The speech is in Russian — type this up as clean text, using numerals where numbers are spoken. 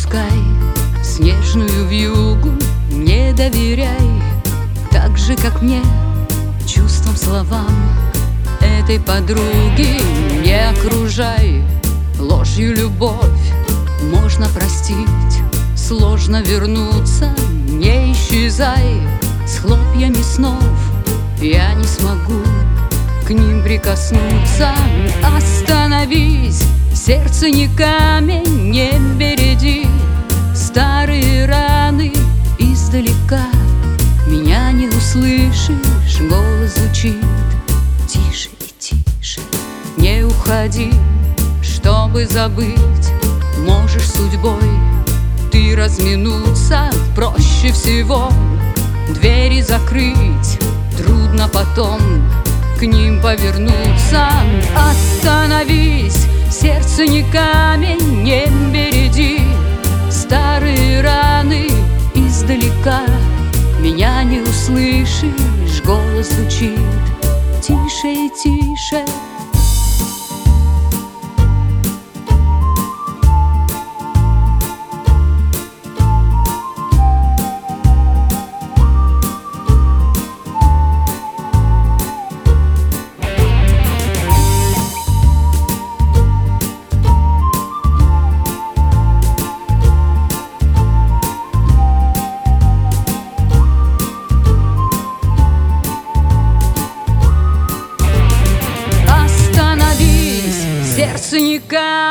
пускай снежную вьюгу, не доверяй так же, как мне, чувствам, словам этой подруги. Не окружай ложью любовь, можно простить, сложно вернуться. Не исчезай с хлопьями снов, я не смогу к ним прикоснуться. Остановись, сердце не камень, не береди старые раны издалека. Меня не услышишь, голос звучит тише и тише. Не уходи, чтобы забыть, можешь судьбой ты разминуться. Проще всего двери закрыть, трудно потом к ним повернуться. Остановись, сердце не камень, не береди старые раны издалека. Меня не услышишь, голос звучит тише и тише. Сердце не камень.